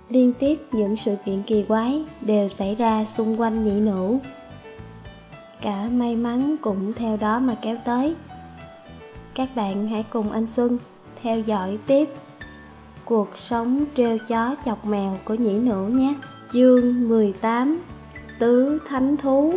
Liên tiếp những sự kiện kỳ quái đều xảy ra xung quanh nhị nữ. Cả may mắn cũng theo đó mà kéo tới. Các bạn hãy cùng anh Xuân theo dõi tiếp cuộc sống trêu chó chọc mèo của nhĩ nữ nhé. Chương 18: Tứ Thánh Thú.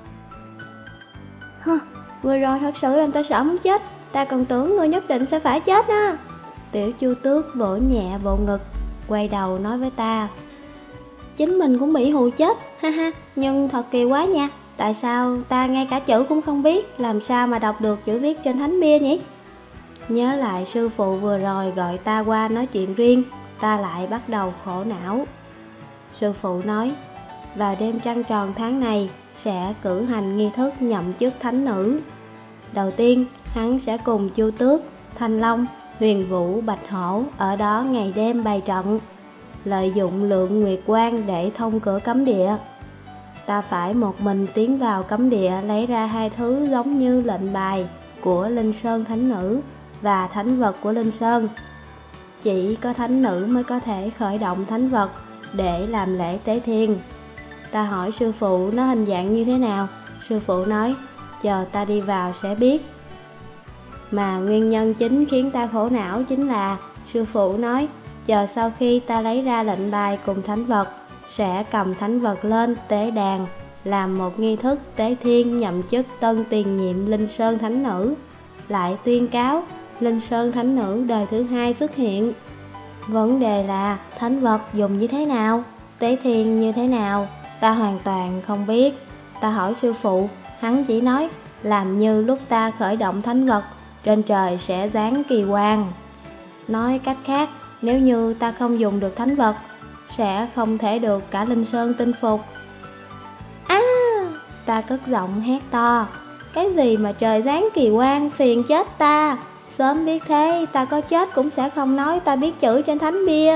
Vừa rồi thật sự làm ta sợ muốn chết. Ta còn tưởng ngươi nhất định sẽ phải chết á. Tiểu Chu Tước vỗ nhẹ bộ ngực, quay đầu nói với ta: chính mình cũng bị hù chết, ha ha. Nhưng thật kỳ quá nha, tại sao ta ngay cả chữ cũng không biết, làm sao mà đọc được chữ viết trên thánh bia nhỉ? Nhớ lại sư phụ vừa rồi gọi ta qua nói chuyện riêng, ta lại bắt đầu khổ não. Sư phụ nói, vào đêm trăng tròn tháng này sẽ cử hành nghi thức nhậm chức thánh nữ. Đầu tiên, hắn sẽ cùng Chu Tước, Thanh Long, Huyền Vũ, Bạch Hổ ở đó ngày đêm bày trận, lợi dụng lượng nguyệt quang để thông cửa cấm địa. Ta phải một mình tiến vào cấm địa, lấy ra hai thứ giống như lệnh bài của Linh Sơn Thánh Nữ và thánh vật của Linh Sơn. Chỉ có thánh nữ mới có thể khởi động thánh vật để làm lễ tế thiên. Ta hỏi sư phụ nó hình dạng như thế nào. Sư phụ nói, chờ ta đi vào sẽ biết. Mà nguyên nhân chính khiến ta khổ não chính là, sư phụ nói, chờ sau khi ta lấy ra lệnh bài cùng thánh vật, sẽ cầm thánh vật lên tế đàn, làm một nghi thức tế thiên nhậm chức tân tiền nhiệm Linh Sơn Thánh Nữ, lại tuyên cáo Linh Sơn Thánh Nữ đời thứ hai xuất hiện. Vấn đề là thánh vật dùng như thế nào, tế thiên như thế nào, ta hoàn toàn không biết. Ta hỏi sư phụ, hắn chỉ nói làm như lúc ta khởi động thánh vật, trên trời sẽ giáng kỳ quang. Nói cách khác, nếu như ta không dùng được thánh vật, sẽ không thể được cả Linh Sơn tinh phục. Ta cất giọng hét to, cái gì mà trời giáng kỳ quang, phiền chết ta. Sớm biết thế, ta có chết cũng sẽ không nói ta biết chữ trên thánh bia.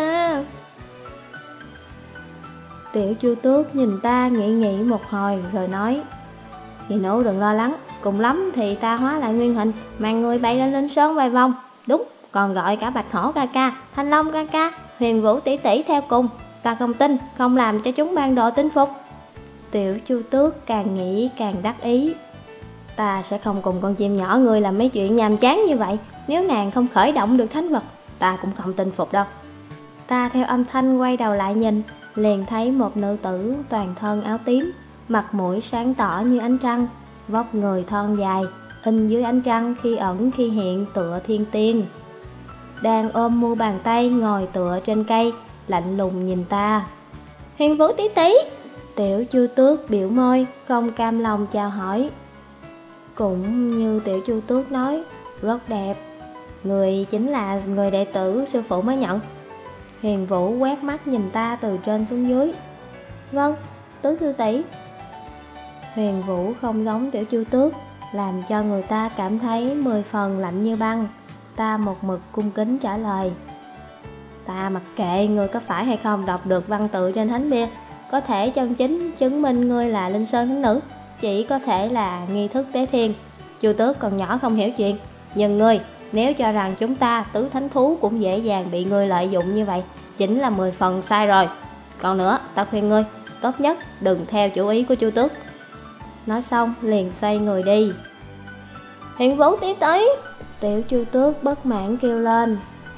Tiểu Chu Tước nhìn ta nghĩ một hồi rồi nói, Nhị nữ đừng lo lắng, cùng lắm thì ta hóa lại nguyên hình, mang người bay lên Linh Sơn vài vòng. Đúng, còn gọi cả Bạch Hổ ca ca, Thanh Long ca ca, Huyền Vũ tỷ tỷ theo cùng. Ta không tin, không làm cho chúng ban độ tinh phục. Tiểu Chu Tước càng nghĩ càng đắc ý. Ta sẽ không cùng con chim nhỏ ngươi làm mấy chuyện nhàm chán như vậy. Nếu nàng không khởi động được thánh vật, ta cũng không tinh phục đâu. Ta theo âm thanh quay đầu lại nhìn, liền thấy một nữ tử toàn thân áo tím, mặt mũi sáng tỏ như ánh trăng, vóc người thon dài, in dưới ánh trăng khi ẩn khi hiện tựa thiên tiên. Đang ôm mu bàn tay ngồi tựa trên cây, lạnh lùng nhìn ta. Huyền Vũ tỷ tỷ. Tiểu Chu Tước biểu môi, không cam lòng chào hỏi. Cũng như Tiểu Chu Tước nói, rất đẹp. Người chính là người đệ tử sư phụ mới nhận. Huyền Vũ quét mắt nhìn ta từ trên xuống dưới. Vâng, Tứ sư tỷ. Huyền Vũ không giống Tiểu Chu Tước, làm cho người ta cảm thấy 10 phần lạnh như băng. Ta một mực cung kính trả lời. Ta mặc kệ ngươi có phải hay không đọc được văn tự trên thánh bia, có thể chân chính chứng minh ngươi là Linh Sơn Thánh Nữ, chỉ có thể là nghi thức tế thiên. Chu Tước còn nhỏ không hiểu chuyện, nhưng ngươi nếu cho rằng chúng ta tứ thánh thú cũng dễ dàng bị ngươi lợi dụng như vậy, chính là 10 phần sai rồi. Còn nữa, ta khuyên ngươi, tốt nhất đừng theo chủ ý của Chu Tước. Nói xong liền xoay người đi. Huyền Vũ tỷ tỷ. Tiểu Chu Tước bất mãn kêu lên.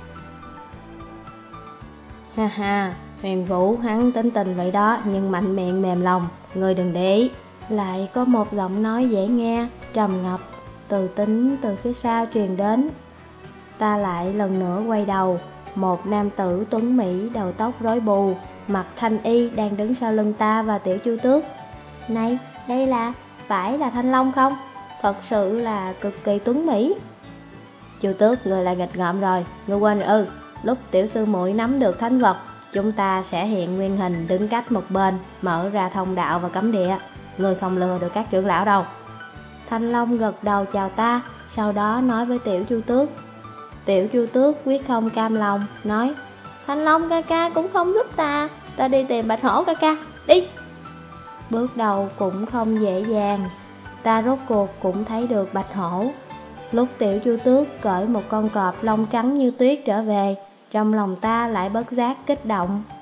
Ha ha, Huyền Vũ hắn tính tình vậy đó, nhưng mạnh miệng mềm lòng, ngươi đừng để ý. Lại có một giọng nói dễ nghe, trầm ngập, từ tính từ phía sau truyền đến. Ta lại lần nữa quay đầu, một nam tử tuấn mỹ đầu tóc rối bù, mặc thanh y đang đứng sau lưng ta và Tiểu Chu Tước. Này, đây phải là Thanh Long không? Thật sự là cực kỳ tuấn mỹ. Chu Tước, người lại nghịch ngợm rồi, ngươi quên rồi lúc tiểu sư muội nắm được thánh vật, chúng ta sẽ hiện nguyên hình đứng cách một bên, mở ra thông đạo và cấm địa. Ngươi không lừa được các trưởng lão đâu. Thanh Long gật đầu chào ta, sau đó nói với Tiểu Chu Tước. Tiểu Chu Tước quyết không cam lòng, nói, Thanh Long ca ca cũng không giúp ta, ta đi tìm Bạch Hổ ca ca, đi. Bước đầu cũng không dễ dàng, ta rốt cuộc cũng thấy được Bạch Hổ. Lúc Tiểu Chu Tước cởi một con cọp lông trắng như tuyết trở về, trong lòng ta lại bất giác kích động.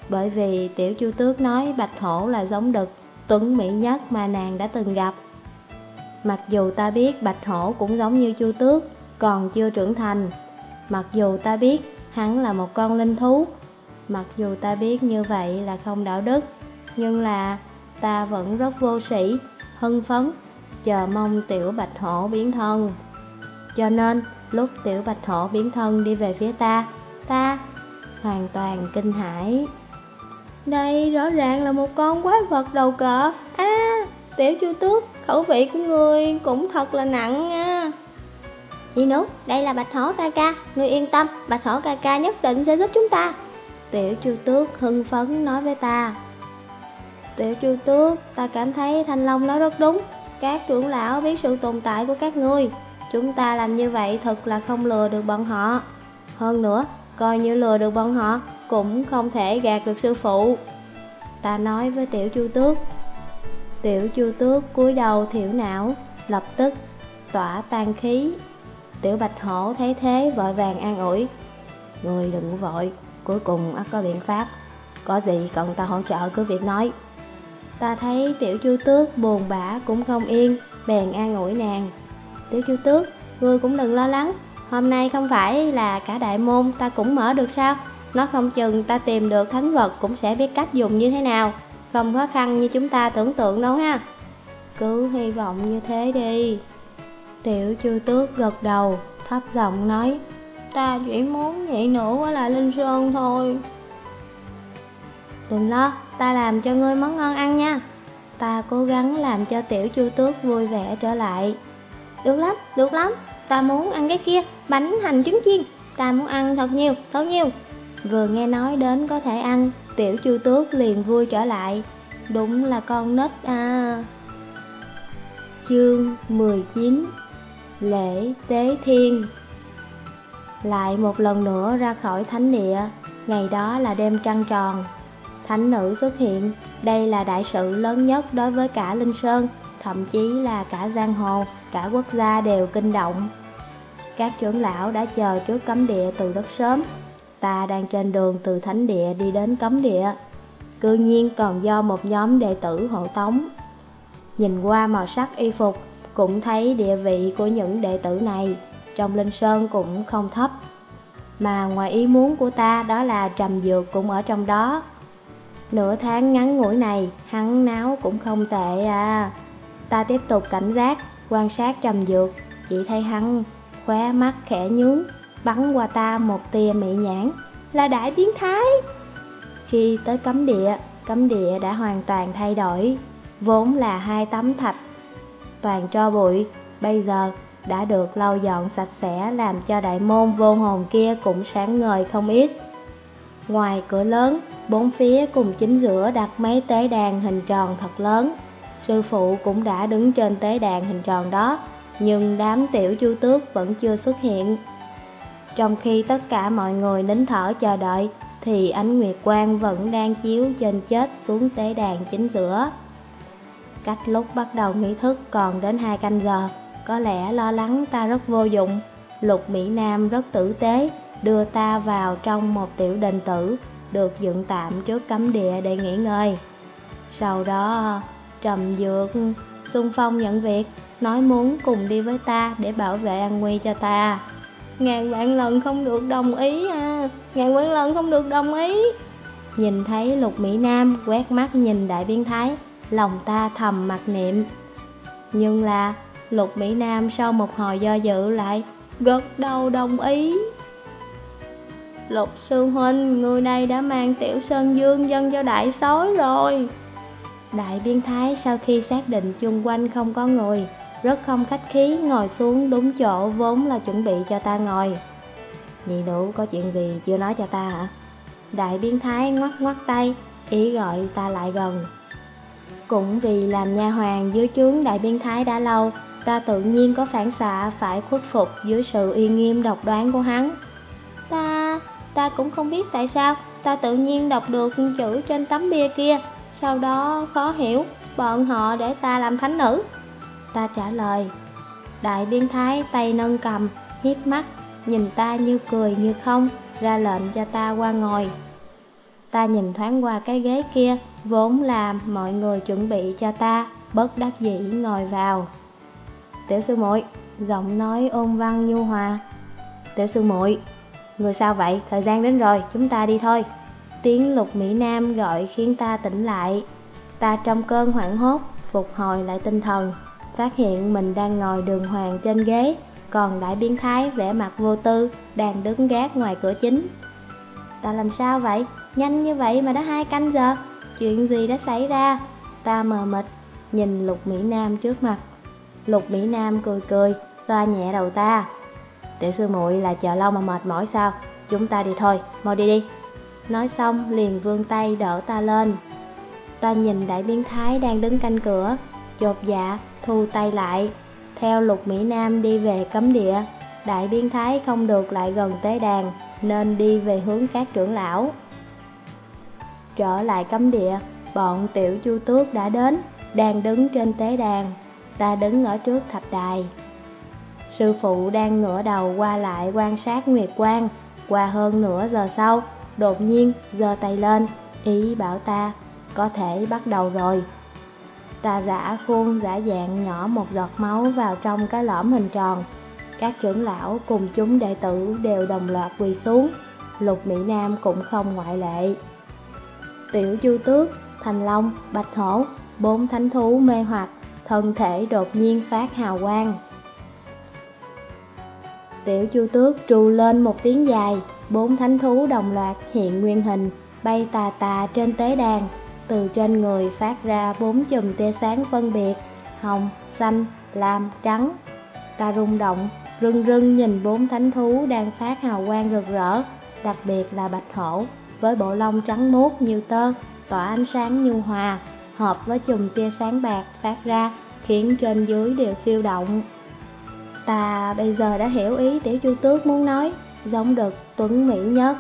bởi vì Tiểu Chu Tước nói Bạch Hổ là giống đực tuấn mỹ nhất mà nàng đã từng gặp. Mặc dù ta biết Bạch Hổ cũng giống như Chu Tước, còn chưa trưởng thành. Mặc dù ta biết hắn là một con linh thú. Mặc dù ta biết như vậy là không đạo đức, nhưng là ta vẫn rất vô sĩ, hưng phấn, chờ mong Tiểu Bạch Hổ biến thân. Cho nên, lúc Tiểu Bạch Hổ biến thân đi về phía ta hoàn toàn kinh hãi. Đây rõ ràng là một con quái vật đầu cỡ. Tiểu Chu Tước, khẩu vị của ngươi cũng thật là nặng nha. Dì Nú, đây là Bạch Hổ ca ca, ngươi yên tâm, Bạch Hổ ca ca nhất định sẽ giúp chúng ta. Tiểu Chu Tước hưng phấn nói với ta. Tiểu Chu Tước, ta cảm thấy Thanh Long nói rất đúng. Các trưởng lão biết sự tồn tại của các ngươi, chúng ta làm như vậy thật là không lừa được bọn họ. Hơn nữa, coi như lừa được bọn họ cũng không thể gạt được sư phụ. Ta nói với Tiểu Chu Tước. Tiểu Chu Tước cúi đầu thiểu não, lập tức tỏa tan khí. Tiểu Bạch Hổ thấy thế vội vàng an ủi. Ngươi đừng vội, cuối cùng ắt có biện pháp. Có gì cần ta hỗ trợ cứ việc nói. Ta thấy Tiểu Chu Tước buồn bã cũng không yên, bèn an ủi nàng. Tiểu Chu Tước, ngươi cũng đừng lo lắng. Hôm nay không phải là cả đại môn ta cũng mở được sao? Nó không chừng ta tìm được thánh vật cũng sẽ biết cách dùng như thế nào. Không khó khăn như chúng ta tưởng tượng đâu ha. Cứ hy vọng như thế đi. Tiểu Chu Tước gật đầu, thấp giọng nói. Ta chỉ muốn nhảy nữa ở lại Linh Sơn thôi. Đừng lo, ta làm cho ngươi món ngon ăn nha. Ta cố gắng làm cho Tiểu Chu Tước vui vẻ trở lại. Được lắm, ta muốn ăn cái kia, bánh hành trứng chiên. Ta muốn ăn thật nhiều. Vừa nghe nói đến có thể ăn, Tiểu Chu Tước liền vui trở lại. Đúng là con nít à. Chương 19. Lễ Tế Thiên. Lại một lần nữa ra khỏi thánh địa. Ngày đó là đêm trăng tròn. Thánh nữ xuất hiện. Đây là đại sự lớn nhất đối với cả Linh Sơn, thậm chí là cả giang hồ, cả quốc gia đều kinh động. Các trưởng lão đã chờ trước cấm địa từ rất sớm. Ta đang trên đường từ thánh địa đi đến cấm địa, cư nhiên còn do một nhóm đệ tử hộ tống. Nhìn qua màu sắc y phục, cũng thấy địa vị của những đệ tử này trong Linh Sơn cũng không thấp. Mà ngoài ý muốn của ta đó là Trầm Dược cũng ở trong đó. Nửa tháng ngắn ngủi này, hắn náo cũng không tệ à. Ta tiếp tục cảnh giác, quan sát Trầm Dược, chỉ thấy hắn khóe mắt khẽ nhướng, bắn qua ta một tia mị nhãn, là đại biến thái. Khi tới cấm địa đã hoàn toàn thay đổi, vốn là 2 tấm thạch toàn tro bụi, bây giờ đã được lau dọn sạch sẽ, làm cho đại môn vô hồn kia cũng sáng ngời không ít. Ngoài cửa lớn, bốn phía cùng chính giữa đặt mấy tế đàn hình tròn thật lớn. Sư phụ cũng đã đứng trên tế đàn hình tròn đó, nhưng đám Tiểu Chu Tước vẫn chưa xuất hiện. Trong khi tất cả mọi người nín thở chờ đợi, thì ánh nguyệt quang vẫn đang chiếu trên chết xuống tế đàn chính giữa. Cách lúc bắt đầu nghi thức còn đến 2 canh giờ, có lẽ lo lắng ta rất vô dụng. Lục Mỹ Nam rất tử tế, đưa ta vào trong một tiểu đền tử, được dựng tạm trước cấm địa để nghỉ ngơi. Sau đó, Trầm Dược xung phong nhận việc, nói muốn cùng đi với ta để bảo vệ an nguy cho ta. Ngàn vạn lần không được đồng ý à, ngàn vạn lần không được đồng ý. Nhìn thấy Lục Mỹ Nam quét mắt nhìn đại biến thái, lòng ta thầm mặc niệm. Nhưng là Lục Mỹ Nam sau một hồi do dự lại gật đầu đồng ý. Lục sư huynh, người này đã mang Tiểu Sơn Dương dâng cho đại sói rồi. Đại biến thái sau khi xác định chung quanh không có người, rất không khách khí ngồi xuống đúng chỗ vốn là chuẩn bị cho ta ngồi. Nhị nữ có chuyện gì chưa nói cho ta hả? Đại biến thái ngoắc ngoắc tay, ý gọi ta lại gần. Cũng vì làm nha hoàn dưới trướng đại biến thái đã lâu, ta tự nhiên có phản xạ phải khuất phục dưới sự uy nghiêm độc đoán của hắn. Ta cũng không biết tại sao, ta tự nhiên đọc được chữ trên tấm bia kia, sau đó khó hiểu, bọn họ để ta làm thánh nữ. Ta trả lời. Đại biến thái tay nâng cầm, hiếp mắt, nhìn ta như cười như không, ra lệnh cho ta qua ngồi. Ta nhìn thoáng qua cái ghế kia, vốn là mọi người chuẩn bị cho ta, bất đắc dĩ ngồi vào. Tiểu sư muội, giọng nói ôn văn nhu hòa. Tiểu sư muội, người sao vậy? Thời gian đến rồi, chúng ta đi thôi. Tiếng Lục Mỹ Nam gọi khiến ta tỉnh lại. Ta trong cơn hoảng hốt, phục hồi lại tinh thần, phát hiện mình đang ngồi đường hoàng trên ghế, còn đại biến thái vẻ mặt vô tư đang đứng gác ngoài cửa chính. Ta làm sao vậy? Nhanh như vậy mà đã 2 canh giờ, chuyện gì đã xảy ra? Ta mờ mịt nhìn Lục Mỹ Nam trước mặt. Lục Mỹ Nam cười cười, xoa nhẹ đầu ta. Tiểu sư muội là chờ lâu mà mệt mỏi sao? Chúng ta đi thôi, mau đi đi. Nói xong liền vươn tay đỡ ta lên. Ta nhìn đại biến thái đang đứng canh cửa, chột dạ thu tay lại, theo Lục Mỹ Nam đi về cấm địa. Đại biến thái không được lại gần tế đàn, nên đi về hướng các trưởng lão. Trở lại cấm địa, bọn Tiểu Chu Tước đã đến, đang đứng trên tế đàn. Ta đứng ở trước thạch đài. Sư phụ đang ngửa đầu qua lại quan sát nguyệt quang. Qua hơn nửa giờ sau, đột nhiên giơ tay lên, ý bảo ta có thể bắt đầu rồi. Ta giã khuôn giả dạng nhỏ một giọt máu vào trong cái lõm hình tròn. Các trưởng lão cùng chúng đệ tử đều đồng loạt quỳ xuống, Lục Mỹ Nam cũng không ngoại lệ. Tiểu Chu Tước, Thành Long, Bạch Hổ, 4 thánh thú mê hoặc, thân thể đột nhiên phát hào quang. Tiểu Chu Tước trù lên một tiếng dài, 4 thánh thú đồng loạt hiện nguyên hình, bay tà tà trên tế đàn. Từ trên người phát ra 4 chùm tia sáng phân biệt, hồng, xanh, lam, trắng. Ta rung động, rưng rưng nhìn 4 thánh thú đang phát hào quang rực rỡ, đặc biệt là Bạch Hổ, với bộ lông trắng muốt như tơ, tỏa ánh sáng nhu hòa, hợp với chùm tia sáng bạc phát ra, khiến trên dưới đều phiêu động. Ta bây giờ đã hiểu ý Tiểu Chu Tước muốn nói, giống đực tuấn mỹ nhất.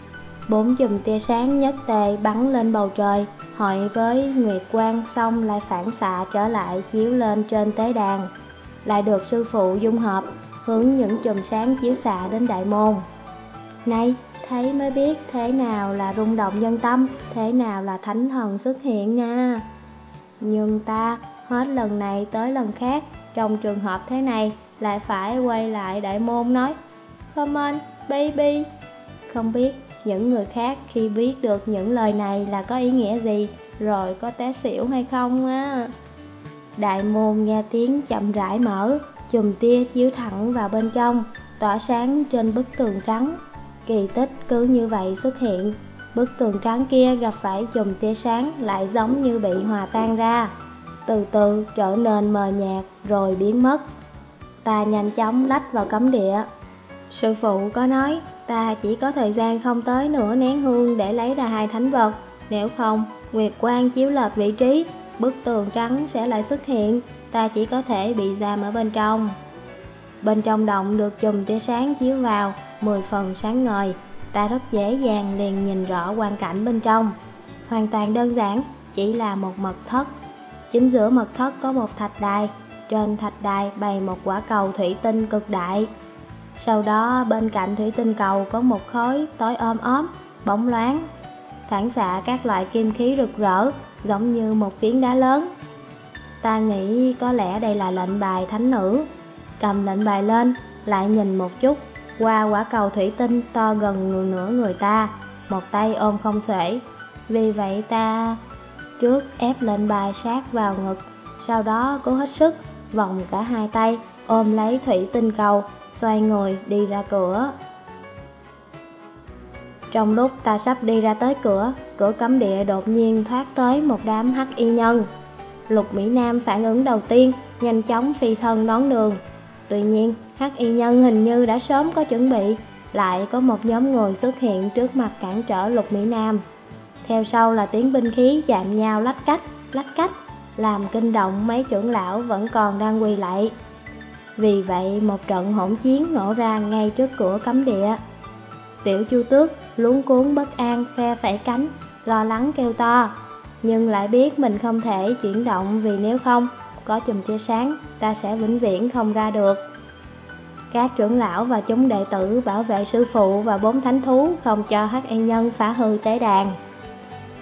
4 chùm tia sáng nhất tề bắn lên bầu trời, hội với nguyệt quang xong lại phản xạ trở lại chiếu lên trên tế đàn, lại được sư phụ dung hợp, hướng những chùm sáng chiếu xạ đến đại môn. Này, thấy mới biết thế nào là rung động nhân tâm, thế nào là thánh thần xuất hiện nha. Nhưng ta hết lần này tới lần khác, trong trường hợp thế này lại phải quay lại đại môn nói Come on, baby. Không biết những người khác khi biết được những lời này là có ý nghĩa gì, rồi có té xỉu hay không á. Đại môn nghe tiếng chậm rãi mở, chùm tia chiếu thẳng vào bên trong, tỏa sáng trên bức tường trắng. Kỳ tích cứ như vậy xuất hiện, bức tường trắng kia gặp phải chùm tia sáng lại giống như bị hòa tan ra, từ từ trở nên mờ nhạt rồi biến mất. Ta nhanh chóng lách vào cấm địa. Sư phụ có nói ta chỉ có thời gian không tới nửa nén hương để lấy ra 2 thánh vật, nếu không nguyệt quang chiếu lệch vị trí, bức tường trắng sẽ lại xuất hiện, ta chỉ có thể bị giam ở bên trong. Bên trong động được chùm tia sáng chiếu vào, 10 phần sáng ngời, ta rất dễ dàng liền nhìn rõ quang cảnh bên trong. Hoàn toàn đơn giản, chỉ là một mật thất. Chính giữa mật thất có một thạch đài, trên thạch đài bày một quả cầu thủy tinh cực đại. Sau đó bên cạnh thủy tinh cầu có một khối tối om óm, bóng loáng, phản xạ các loại kim khí rực rỡ, giống như một phiến đá lớn. Ta nghĩ có lẽ đây là lệnh bài thánh nữ. Cầm lệnh bài lên, lại nhìn một chút, qua quả cầu thủy tinh to gần nửa người ta, một tay ôm không xuể. Vì vậy ta trước ép lệnh bài sát vào ngực, sau đó cố hết sức, vòng cả 2 tay, ôm lấy thủy tinh cầu, xoay người đi ra cửa. Trong lúc ta sắp đi ra tới cửa cấm địa đột nhiên thoát tới một đám hắc y nhân. Lục Mỹ Nam phản ứng đầu tiên, nhanh chóng phi thân đón đường. Tuy nhiên, hắc y nhân hình như đã sớm có chuẩn bị, lại có một nhóm người xuất hiện trước mặt cản trở Lục Mỹ Nam. Theo sau là tiếng binh khí chạm nhau lách cách, làm kinh động mấy trưởng lão vẫn còn đang quỳ lạy. Vì vậy một trận hỗn chiến nổ ra ngay trước cửa cấm địa. Tiểu Chu Tước luống cuống bất an phe phẩy cánh, lo lắng kêu to, nhưng lại biết mình không thể chuyển động vì nếu không, có chùm tia sáng, ta sẽ vĩnh viễn không ra được. Các trưởng lão và chúng đệ tử bảo vệ sư phụ và 4 thánh thú không cho hắc y nhân phá hư tế đàn.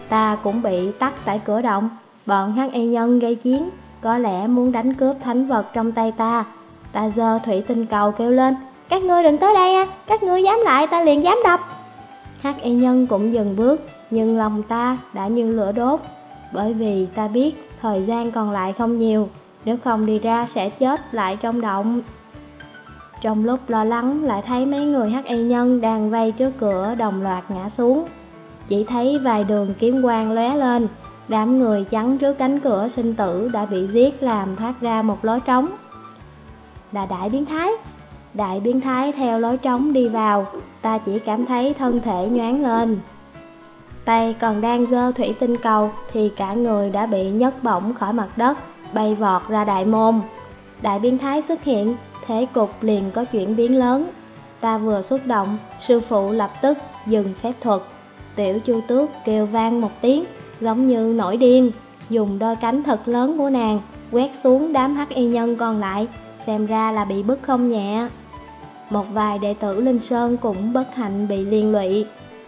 ta cũng bị tắc tại cửa động. Bọn hắc y nhân gây chiến, có lẽ muốn đánh cướp thánh vật trong tay ta. Ta giơ thủy tinh cầu kêu lên, các ngươi đừng tới đây các ngươi dám lại ta liền dám đập. Hắc y nhân cũng dừng bước, nhưng lòng ta đã như lửa đốt, bởi vì ta biết thời gian còn lại không nhiều, nếu không đi ra sẽ chết lại trong động. Trong lúc lo lắng lại thấy mấy người hắc y nhân đang vây trước cửa đồng loạt ngã xuống. Chỉ thấy vài đường kiếm quang lóe lên, đám người chắn trước cánh cửa sinh tử đã bị giết làm thoát ra một lối trống. Là đại biến thái. Đại biến thái theo lối trống đi vào, ta chỉ cảm thấy thân thể nhoáng lên. Tay còn đang giơ thủy tinh cầu thì cả người đã bị nhấc bổng khỏi mặt đất, bay vọt ra đại môn. Đại biến thái xuất hiện, thế cục liền có chuyển biến lớn. Ta vừa xuất động, sư phụ lập tức dừng phép thuật. Tiểu Chu Tước kêu vang một tiếng, giống như nổi điên, dùng đôi cánh thật lớn của nàng quét xuống đám hắc y nhân còn lại, xem ra là bị bức không nhẹ. Một vài đệ tử Linh Sơn cũng bất hạnh bị liên lụy.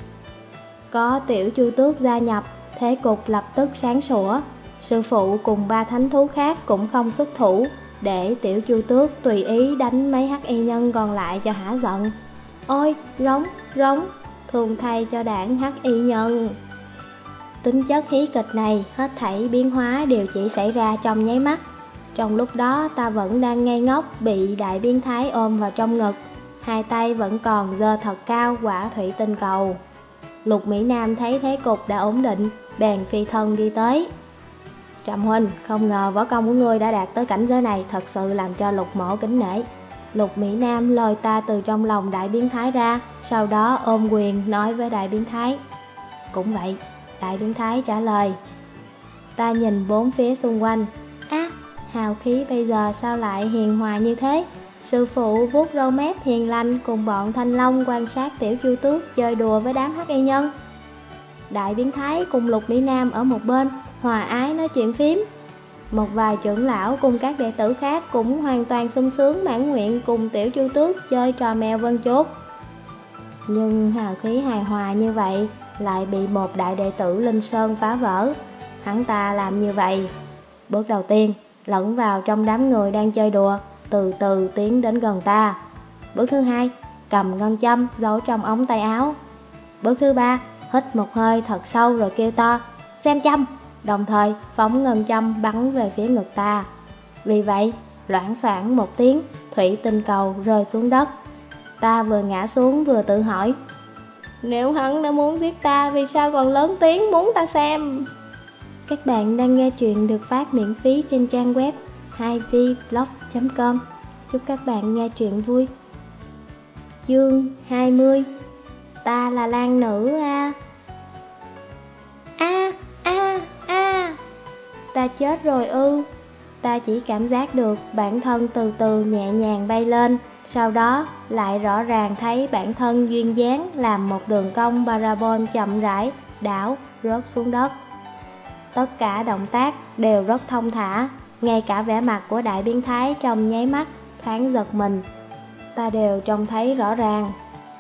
Có Tiểu Chu Tước gia nhập, thế cục lập tức sáng sủa. Sư phụ cùng 3 thánh thú khác cũng không xuất thủ, để Tiểu Chu Tước tùy ý đánh mấy hắc y nhân còn lại cho hả giận. Ôi, rống, thường thay cho đảng hắc y nhân. Tính chất hí kịch này, hết thảy biến hóa đều chỉ xảy ra trong nháy mắt. Trong lúc đó ta vẫn đang ngây ngốc bị đại biến thái ôm vào trong ngực, hai tay vẫn còn giơ thật cao quả thủy tinh cầu. Lục Mỹ Nam thấy thế cục đã ổn định, bèn phi thân đi tới. Trầm huynh, không ngờ võ công của ngươi đã đạt tới cảnh giới này, thật sự làm cho Lục mỗ kính nể. Lục Mỹ Nam lôi ta từ trong lòng đại biến thái ra, sau đó ôm quyền nói với đại biến thái. Cũng vậy, đại biến thái trả lời. Ta nhìn bốn phía xung quanh. Hào khí bây giờ sao lại hiền hòa như thế? Sư phụ vuốt râu mép hiền lành cùng bọn Thanh Long quan sát Tiểu Chu Tước chơi đùa với đám hắc y nhân. Đại biến thái cùng Lục Mỹ Nam ở một bên, hòa ái nói chuyện phím. Một vài trưởng lão cùng các đệ tử khác cũng hoàn toàn sung sướng mãn nguyện cùng Tiểu Chu Tước chơi trò mèo vân chuột. Nhưng hào khí hài hòa như vậy lại bị một đại đệ tử Linh Sơn phá vỡ. Hắn ta làm như vậy. Bước đầu tiên, lẫn vào trong đám người đang chơi đùa, từ từ tiến đến gần ta. Bước thứ hai, cầm ngân châm giấu trong ống tay áo. Bước thứ ba, hít một hơi thật sâu rồi kêu to, xem châm, đồng thời phóng ngân châm bắn về phía ngực ta. Vì vậy, loảng xoảng một tiếng, thủy tinh cầu rơi xuống đất. Ta vừa ngã xuống vừa tự hỏi, nếu hắn đã muốn giết ta, vì sao còn lớn tiếng muốn ta xem? Các bạn đang nghe chuyện được phát miễn phí trên trang web 2vblog.com. Chúc các bạn nghe chuyện vui. Chương 20. Ta là lang nữ a. Ta chết rồi ư? Ta chỉ cảm giác được bản thân từ từ nhẹ nhàng bay lên, sau đó lại rõ ràng thấy bản thân duyên dáng làm một đường cong parabol chậm rãi đảo rớt xuống đất. Tất cả động tác đều rất thông thả, ngay cả vẻ mặt của đại biến thái trong nháy mắt thoáng giật mình, ta đều trông thấy rõ ràng.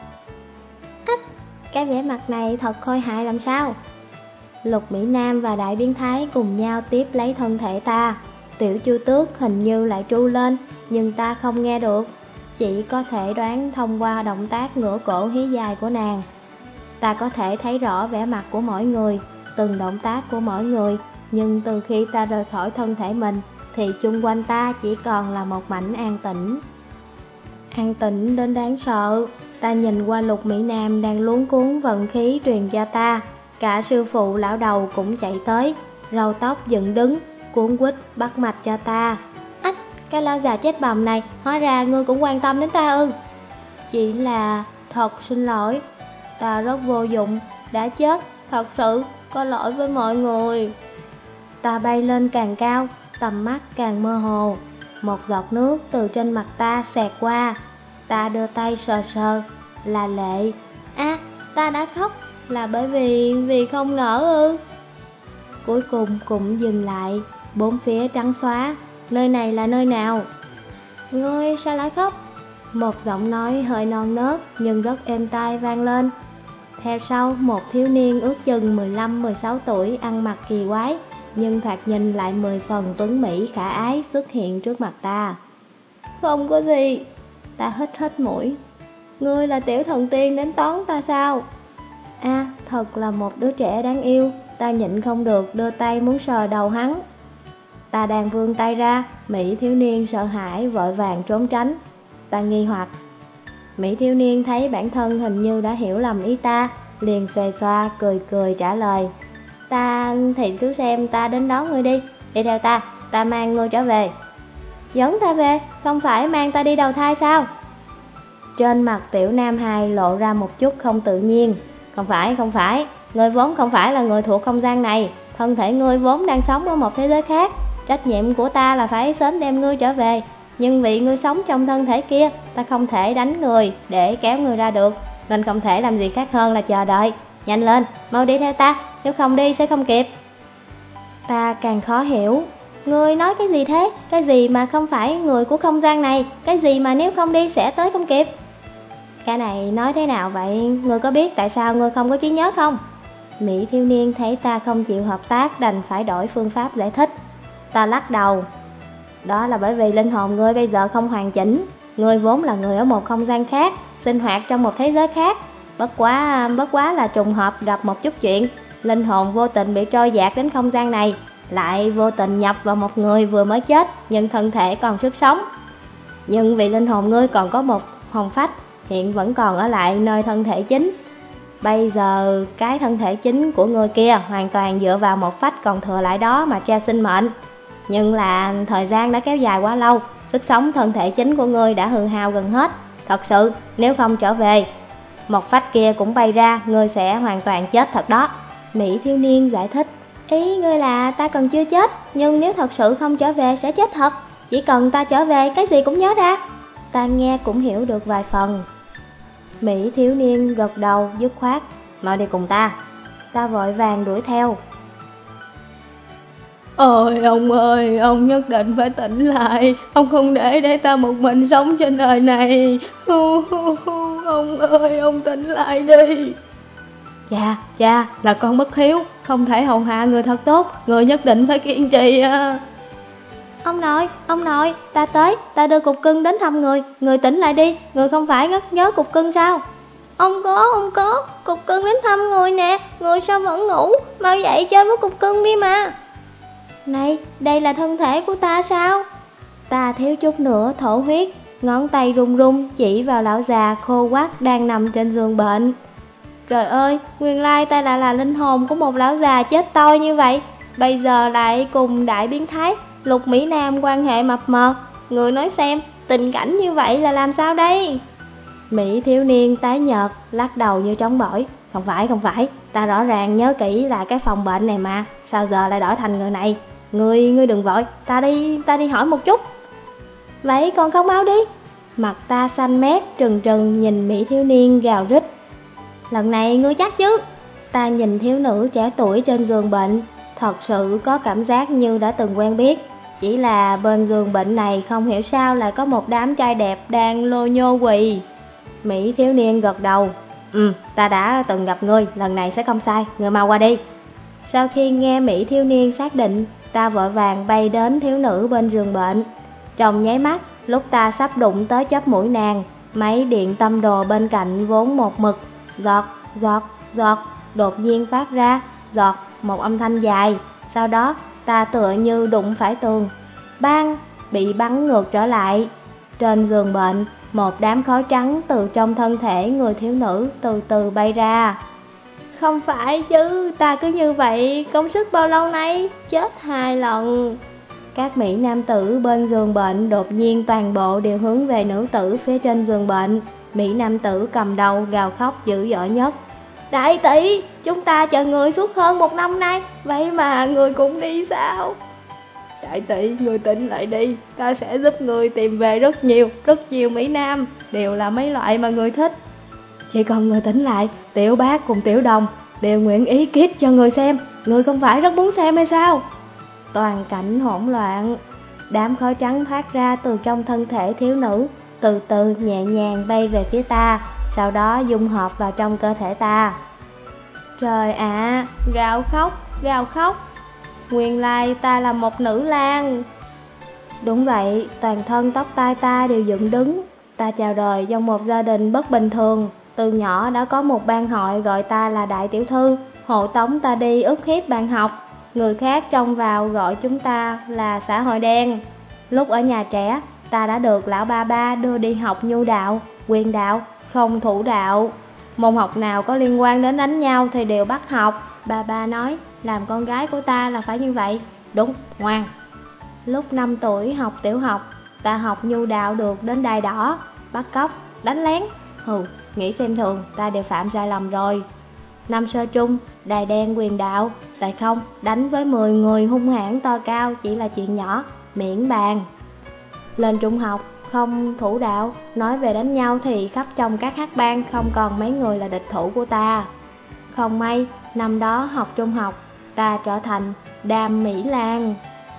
Cái vẻ mặt này thật khôi hài làm sao? Lục Mỹ Nam và đại biến thái cùng nhau tiếp lấy thân thể ta. Tiểu Chu Tước hình như lại tru lên, nhưng ta không nghe được, chỉ có thể đoán thông qua động tác ngửa cổ hí dài của nàng. Ta có thể thấy rõ vẻ mặt của mỗi người, từng động tác của mỗi người, nhưng từ khi ta rời khỏi thân thể mình thì chung quanh ta chỉ còn là một mảnh an tĩnh. An tĩnh đến đáng sợ. Ta nhìn qua Lục Mỹ Nam đang luống cuống vận khí truyền cho ta. Cả sư phụ lão đầu cũng chạy tới, râu tóc dựng đứng, cuốn quýt bắt mạch cho ta. Cái lão già chết bầm này, hóa ra ngươi cũng quan tâm đến ta ư? Chỉ là thật xin lỗi, ta rất vô dụng, đã chết, thật sự có lỗi với mọi người. Ta bay lên càng cao, tầm mắt càng mơ hồ. Một giọt nước từ trên mặt ta xẹt qua. Ta đưa tay sờ sờ, là lệ. Ta đã khóc, là bởi vì không nở ư? Cuối cùng cũng dừng lại, bốn phía trắng xóa. Nơi này là nơi nào? Ngươi sao lại khóc? Một giọng nói hơi non nớt nhưng rất êm tai vang lên. Theo sau, một thiếu niên ước chừng 15-16 tuổi ăn mặc kỳ quái, nhưng thoạt nhìn lại 10 phần tuấn mỹ khả ái xuất hiện trước mặt ta. Không có gì. Ta hít mũi. Ngươi là tiểu thần tiên đến đón ta sao? Thật là một đứa trẻ đáng yêu. Ta nhịn không được đưa tay muốn sờ đầu hắn. Ta đang vươn tay ra, Mỹ thiếu niên sợ hãi vội vàng trốn tránh. Ta nghi hoặc. Mỹ thiếu niên thấy bản thân hình như đã hiểu lầm ý ta, liền xề xoa cười cười trả lời. Ta thì cứ xem ta đến đón ngươi đi. Đi theo ta, ta mang ngươi trở về. Dẫn ta về, không phải mang ta đi đầu thai sao? Trên mặt tiểu nam hài lộ ra một chút không tự nhiên. Không phải, ngươi vốn không phải là người thuộc không gian này. Thân thể ngươi vốn đang sống ở một thế giới khác. Trách nhiệm của ta là phải sớm đem ngươi trở về. Nhưng vì ngươi sống trong thân thể kia, ta không thể đánh người để kéo ngươi ra được. Nên không thể làm gì khác hơn là chờ đợi. Nhanh lên, mau đi theo ta, nếu không đi sẽ không kịp. Ta càng khó hiểu. Ngươi nói cái gì thế? Cái gì mà không phải người của không gian này? Cái gì mà nếu không đi sẽ tới không kịp? Cái này nói thế nào vậy? Ngươi có biết tại sao ngươi không có trí nhớ không? Mỹ thiếu niên thấy ta không chịu hợp tác đành phải đổi phương pháp giải thích. Ta lắc đầu. Đó là bởi vì linh hồn ngươi bây giờ không hoàn chỉnh. Ngươi vốn là người ở một không gian khác, sinh hoạt trong một thế giới khác. Bất quá là trùng hợp gặp một chút chuyện. Linh hồn vô tình bị trôi dạt đến không gian này, lại vô tình nhập vào một người vừa mới chết nhưng thân thể còn sức sống. Nhưng vì linh hồn ngươi còn có một hồn phách, hiện vẫn còn ở lại nơi thân thể chính. Bây giờ cái thân thể chính của ngươi kia hoàn toàn dựa vào một phách còn thừa lại đó mà treo sinh mệnh. Nhưng là thời gian đã kéo dài quá lâu, sức sống thân thể chính của ngươi đã hư hao gần hết. Thật sự nếu không trở về, một phách kia cũng bay ra, ngươi sẽ hoàn toàn chết thật đó. Mỹ thiếu niên giải thích. Ý ngươi là ta còn chưa chết, nhưng nếu thật sự không trở về sẽ chết thật. Chỉ cần ta trở về cái gì cũng nhớ ra. Ta nghe cũng hiểu được vài phần. Mỹ thiếu niên gật đầu dứt khoát. Mau đi cùng ta. Ta vội vàng đuổi theo. Ôi, ông nhất định phải tỉnh lại. Ông không để ta một mình sống trên đời này. Ông ơi, ông tỉnh lại đi. Cha, là con bất hiếu, không thể hầu hạ người thật tốt. Người nhất định phải kiên trì. Ông nội, ta tới, ta đưa cục cưng đến thăm người. Người tỉnh lại đi, người không phải rất nhớ cục cưng sao? Ông có, cục cưng đến thăm người nè. Người sao vẫn ngủ, mau dậy chơi với cục cưng đi mà. Này, đây là thân thể của ta sao? Ta thiếu chút nữa thổ huyết, ngón tay run run chỉ vào lão già khô quắt đang nằm trên giường bệnh. Trời ơi, nguyên lai ta đã là linh hồn của một lão già chết toi như vậy. Bây giờ lại cùng đại biến thái Lục Mỹ Nam quan hệ mập mờ. Người nói xem, tình cảnh như vậy là làm sao đây? Mỹ thiếu niên tái nhợt, lắc đầu như trống bỏi. Không phải, ta rõ ràng nhớ kỹ là cái phòng bệnh này mà. Sao giờ lại đổi thành người này? Ngươi đừng vội, ta đi hỏi một chút. Vậy còn không mau đi. Mặt ta xanh mét trừng trừng nhìn Mỹ thiếu niên gào rít. Lần này ngươi chắc chứ? Ta nhìn thiếu nữ trẻ tuổi trên giường bệnh, thật sự có cảm giác như đã từng quen biết. Chỉ là bên giường bệnh này không hiểu sao lại có một đám trai đẹp đang lô nhô quỳ. Mỹ thiếu niên gật đầu. Ta đã từng gặp ngươi, lần này sẽ không sai, ngươi mau qua đi. Sau khi nghe Mỹ thiếu niên xác định, ta vội vàng bay đến thiếu nữ bên giường bệnh. Trong nháy mắt, lúc ta sắp đụng tới chóp mũi nàng, máy điện tâm đồ bên cạnh vốn một mực, giọt, đột nhiên phát ra, giọt, một âm thanh dài. Sau đó, ta tựa như đụng phải tường, bang, bị bắn ngược trở lại. Trên giường bệnh, một đám khói trắng từ trong thân thể người thiếu nữ từ từ bay ra. Không phải chứ, ta cứ như vậy, công sức bao lâu nay, chết 2 lần. Các Mỹ nam tử bên giường bệnh đột nhiên toàn bộ đều hướng về nữ tử phía trên giường bệnh. Mỹ nam tử cầm đầu gào khóc dữ dội nhất. Đại tỷ, chúng ta chờ người suốt hơn 1 năm nay, vậy mà người cũng đi sao? Đại tỷ, người tỉnh lại đi, ta sẽ giúp người tìm về rất nhiều Mỹ nam, đều là mấy loại mà người thích. Chỉ cần người tỉnh lại, tiểu bác cùng tiểu đồng đều nguyện ý kiss cho người xem, người không phải rất muốn xem hay sao? Toàn cảnh hỗn loạn, đám khói trắng thoát ra từ trong thân thể thiếu nữ, từ từ nhẹ nhàng bay về phía ta, sau đó dung hợp vào trong cơ thể ta. Trời ạ, gào khóc, nguyên lai ta là một nữ lang. Đúng vậy, toàn thân tóc tai ta đều dựng đứng. Ta chào đời trong một gia đình bất bình thường. Từ nhỏ đã có một ban hội gọi ta là đại tiểu thư, hộ tống ta đi ức hiếp bạn học. Người khác trông vào gọi chúng ta là xã hội đen. Lúc ở nhà trẻ, ta đã được lão ba ba đưa đi học nhu đạo, quyền đạo, không thủ đạo. Môn học nào có liên quan đến đánh nhau thì đều bắt học. Ba ba nói, làm con gái của ta là phải như vậy. Đúng, ngoan. Lúc 5 tuổi học tiểu học, ta học nhu đạo được đến đai đỏ, bắt cóc, đánh lén. Nghĩ xem thường, ta đều phạm sai lầm rồi. Năm sơ trung, đai đen quyền đạo, tại không, đánh với 10 người hung hãn to cao chỉ là chuyện nhỏ, miễn bàn. Lên trung học, không thủ đạo, nói về đánh nhau thì khắp trong các hát bang không còn mấy người là địch thủ của ta. Không may, năm đó học trung học, ta trở thành Đàm Mỹ Lan.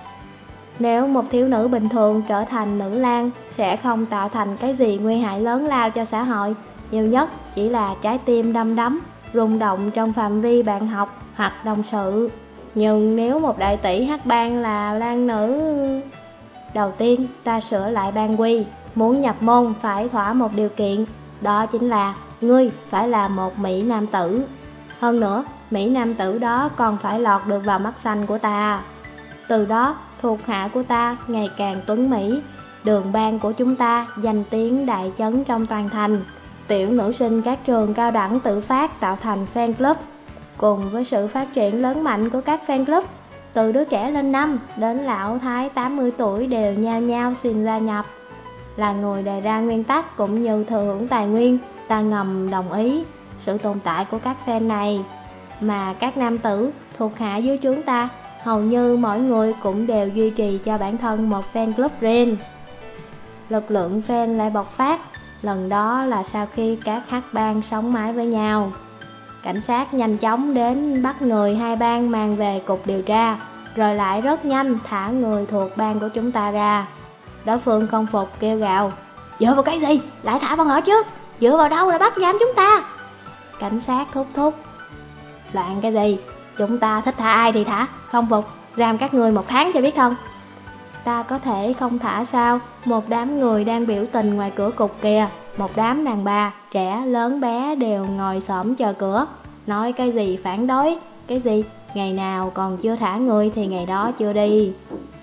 Nếu một thiếu nữ bình thường trở thành nữ lang sẽ không tạo thành cái gì nguy hại lớn lao cho xã hội, nhiều nhất chỉ là trái tim đăm đắm, rung động trong phạm vi bạn học hoặc đồng sự. Nhưng nếu một đại tỷ hát bang là lang nữ... Đầu tiên ta sửa lại ban quy, muốn nhập môn phải thỏa một điều kiện, đó chính là ngươi phải là một Mỹ nam tử. Hơn nữa, Mỹ nam tử đó còn phải lọt được vào mắt xanh của ta. Từ đó, thuộc hạ của ta ngày càng tuấn Mỹ, đường ban của chúng ta danh tiếng đại chấn trong toàn thành. Tiểu nữ sinh các trường cao đẳng tự phát tạo thành fan club. Cùng với sự phát triển lớn mạnh của các fan club, từ đứa trẻ lên năm đến lão thái 80 tuổi đều nhao nhao xin gia nhập. Là người đề ra nguyên tắc cũng như thừa hưởng tài nguyên, ta ngầm đồng ý sự tồn tại của các fan này. Mà các nam tử thuộc hạ dưới trướng ta, hầu như mỗi người cũng đều duy trì cho bản thân một fan club riêng. Lực lượng fan lại bộc phát, lần đó là sau khi các hát bang sống mái với nhau. Cảnh sát nhanh chóng đến bắt người hai bang mang về cục điều tra, rồi lại rất nhanh thả người thuộc bang của chúng ta ra. Đối phương không phục kêu gào, dựa vào cái gì, lại thả bọn họ trước, dựa vào đâu là bắt giam chúng ta. Cảnh sát thúc thúc, loạn cái gì, chúng ta thích thả ai thì thả, không phục, giam các người 1 tháng cho biết không. Ta có thể không thả sao, một đám người đang biểu tình ngoài cửa cục kìa, một đám đàn bà, trẻ, lớn bé đều ngồi xổm chờ cửa, nói cái gì phản đối, cái gì, ngày nào còn chưa thả người thì ngày đó chưa đi.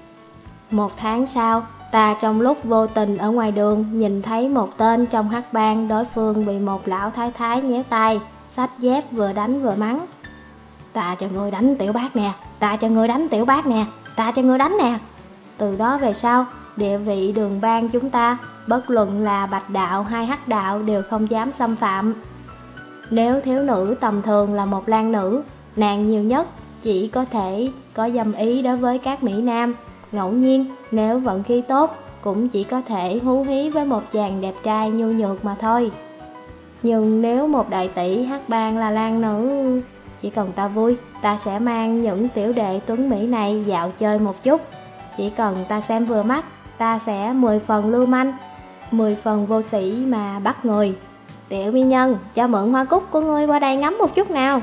1 tháng sau, ta trong lúc vô tình ở ngoài đường nhìn thấy một tên trong hát bang đối phương bị một lão thái thái nhéo tay, xách dép vừa đánh vừa mắng. Ta cho người đánh tiểu bác nè, ta cho người đánh tiểu bác nè, ta cho người đánh nè. Từ đó về sau, địa vị đường bang chúng ta, bất luận là bạch đạo hay hắc đạo đều không dám xâm phạm. Nếu thiếu nữ tầm thường là một lang nữ, nàng nhiều nhất chỉ có thể có dâm ý đối với các mỹ nam. Ngẫu nhiên, nếu vận khí tốt, cũng chỉ có thể hú hí với một chàng đẹp trai nhu nhược mà thôi. Nhưng nếu một đại tỷ hát bang là lang nữ, chỉ cần ta vui, ta sẽ mang những tiểu đệ tuấn Mỹ này dạo chơi một chút. Chỉ cần ta xem vừa mắt, ta sẽ 10 phần lưu manh, 10 phần vô sĩ mà bắt người. Tiểu mỹ nhân, cho mượn hoa cúc của ngươi qua đây ngắm một chút nào.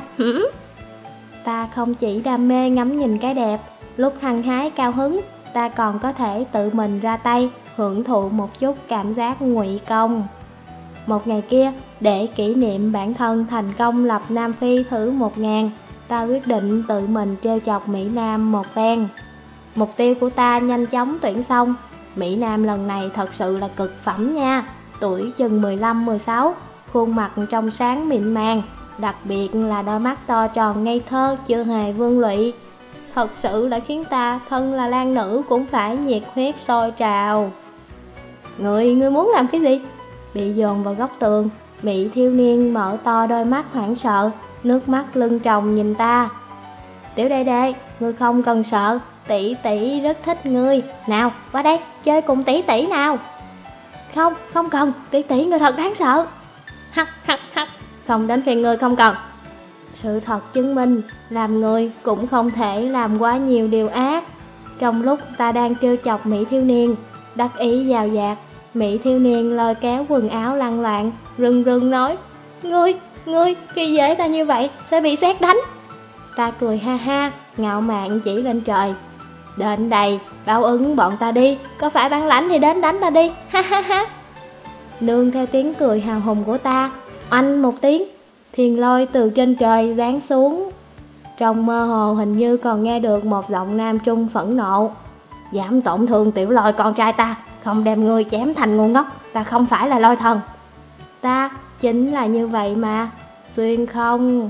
Ta không chỉ đam mê ngắm nhìn cái đẹp, lúc hăng hái cao hứng, ta còn có thể tự mình ra tay, hưởng thụ một chút cảm giác ngụy công. Một ngày kia, để kỷ niệm bản thân thành công lập Nam Phi thử 1000, ta quyết định tự mình trêu chọc Mỹ Nam một phen. Mục tiêu của ta nhanh chóng tuyển xong. Mỹ Nam lần này thật sự là cực phẩm nha. Tuổi chừng 15-16, khuôn mặt trong sáng mịn màng, đặc biệt là đôi mắt to tròn ngây thơ chưa hề vương lụy. Thật sự là khiến ta thân là lang nữ cũng phải nhiệt huyết sôi trào. Ngươi muốn làm cái gì? Bị dồn vào góc tường, Mỹ thiếu niên mở to đôi mắt hoảng sợ, nước mắt lưng tròng nhìn ta. Tiểu đệ đệ, ngươi không cần sợ, tỷ tỷ rất thích ngươi. Nào, qua đây, chơi cùng tỷ tỷ nào. Không cần, tỷ tỷ ngươi thật đáng sợ. Hắc, không đến phiên ngươi không cần. Sự thật chứng minh, làm người cũng không thể làm quá nhiều điều ác. Trong lúc ta đang trêu chọc Mỹ thiếu niên, đắc ý dào dạt, Mỹ thiếu niên lôi kéo quần áo lăn loạn, rưng rưng nói, Ngươi khi dễ ta như vậy sẽ bị sét đánh. Ta cười ha ha, ngạo mạn chỉ lên trời. Đến đây, báo ứng bọn ta đi, có phải bản lãnh thì đến đánh ta đi, ha ha ha. Nương theo tiếng cười hào hùng của ta, oanh một tiếng, thiên lôi từ trên trời giáng xuống. Trong mơ hồ hình như còn nghe được một giọng nam trung phẫn nộ. Dám tổn thương tiểu lôi con trai ta, không đem ngươi chém thành ngu ngốc, ta không phải là lôi thần. Ta chính là như vậy mà, xuyên không.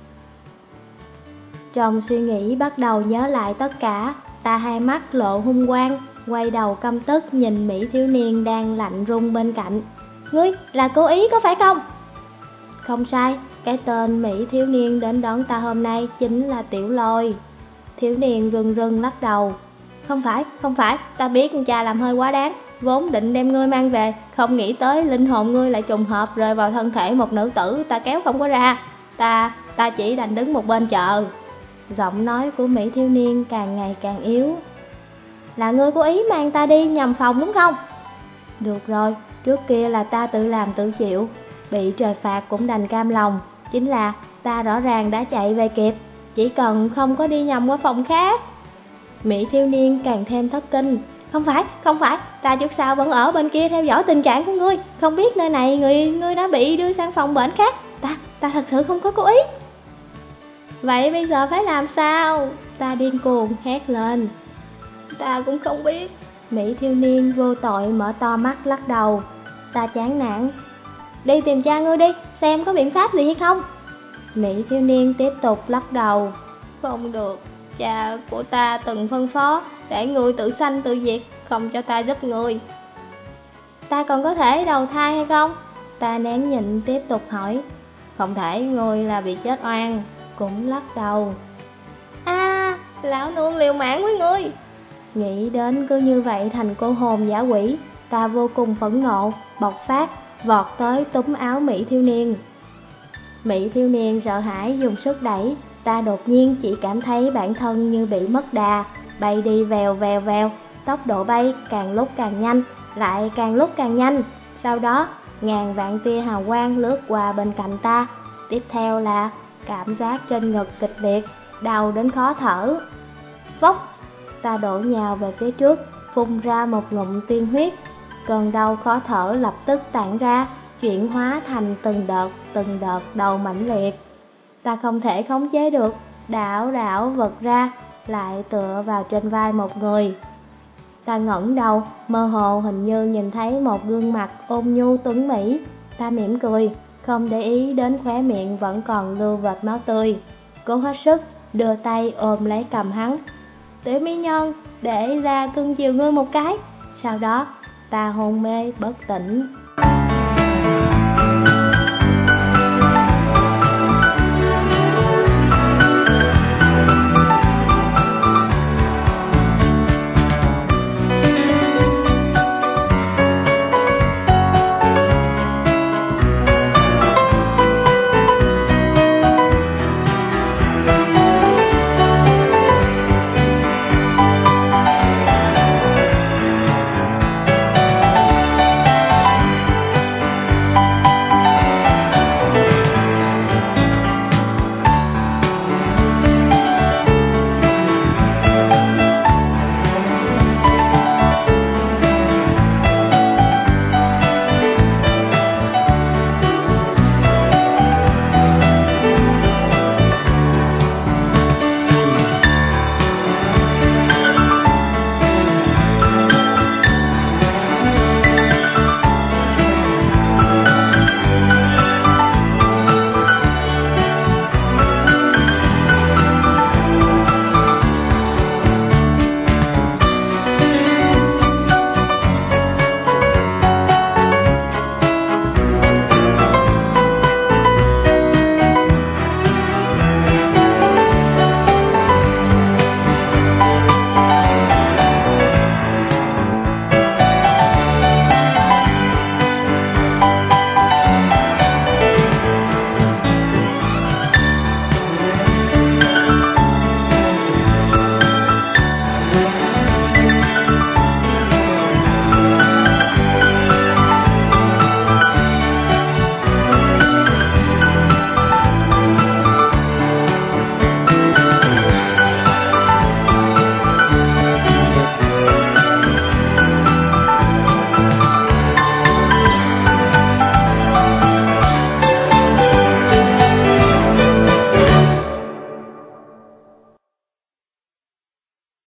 Trong suy nghĩ bắt đầu nhớ lại tất cả, ta hai mắt lộ hung quang, quay đầu căm tức nhìn Mỹ thiếu niên đang lạnh run bên cạnh. Ngươi là cố ý có phải không? Không sai, cái tên Mỹ thiếu niên đến đón ta hôm nay chính là Tiểu Lôi. Thiếu niên rưng rưng lắc đầu. Không phải, ta biết cha làm hơi quá đáng, vốn định đem ngươi mang về, không nghĩ tới linh hồn ngươi lại trùng hợp rơi vào thân thể một nữ tử, ta kéo không có ra. Ta chỉ đành đứng một bên chờ. Giọng nói của Mỹ thiếu niên càng ngày càng yếu. Là ngươi cố ý mang ta đi nhầm phòng đúng không? Được rồi, trước kia là ta tự làm tự chịu, bị trời phạt cũng đành cam lòng. Chính là ta rõ ràng đã chạy về kịp, chỉ cần không có đi nhầm qua phòng khác. Mỹ thiếu niên càng thêm thất kinh. Không phải, ta trước sau vẫn ở bên kia theo dõi tình trạng của ngươi, không biết nơi này ngươi đã bị đưa sang phòng bệnh khác. Ta thật sự không có cố ý. Vậy bây giờ phải làm sao? Ta điên cuồng hét lên. Ta cũng không biết. Mỹ thiếu niên vô tội mở to mắt lắc đầu. Ta chán nản. Đi tìm cha ngươi đi, xem có biện pháp gì hay không. Mỹ thiếu niên tiếp tục lắc đầu. Không được, cha của ta từng phân phó để ngươi tự sanh tự diệt, không cho ta giúp ngươi. Ta còn có thể đầu thai hay không? Ta nén nhịn tiếp tục hỏi. Không thể, ngươi là bị chết oan. Cũng lắc đầu. Lão nương liều mạng với ngươi. Nghĩ đến cứ như vậy thành cô hồn dã quỷ, ta vô cùng phẫn nộ, bộc phát, vọt tới túm áo Mỹ thiếu niên. Mỹ thiếu niên sợ hãi dùng sức đẩy, ta đột nhiên chỉ cảm thấy bản thân như bị mất đà, bay đi vèo vèo vèo, tốc độ bay càng lúc càng nhanh, lại càng lúc càng nhanh. Sau đó, ngàn vạn tia hào quang lướt qua bên cạnh ta. Tiếp theo là cảm giác trên ngực kịch liệt, đau đến khó thở. Vốc, ta đổ nhào về phía trước, phun ra một ngụm tiên huyết. Cơn đau khó thở lập tức tản ra, chuyển hóa thành từng đợt đầu mãnh liệt. Ta không thể khống chế được, đảo đảo vật ra, lại tựa vào trên vai một người. Ta ngẩng đầu, mơ hồ hình như nhìn thấy một gương mặt ôn nhu tuấn mỹ. Ta mỉm cười, không để ý đến khóe miệng vẫn còn lưu vệt máu tươi. Cố hết sức, đưa tay ôm lấy cầm hắn. Tiểu mỹ nhân, để ra cưng chiều ngươi một cái. Sau đó, ta hôn mê bất tỉnh.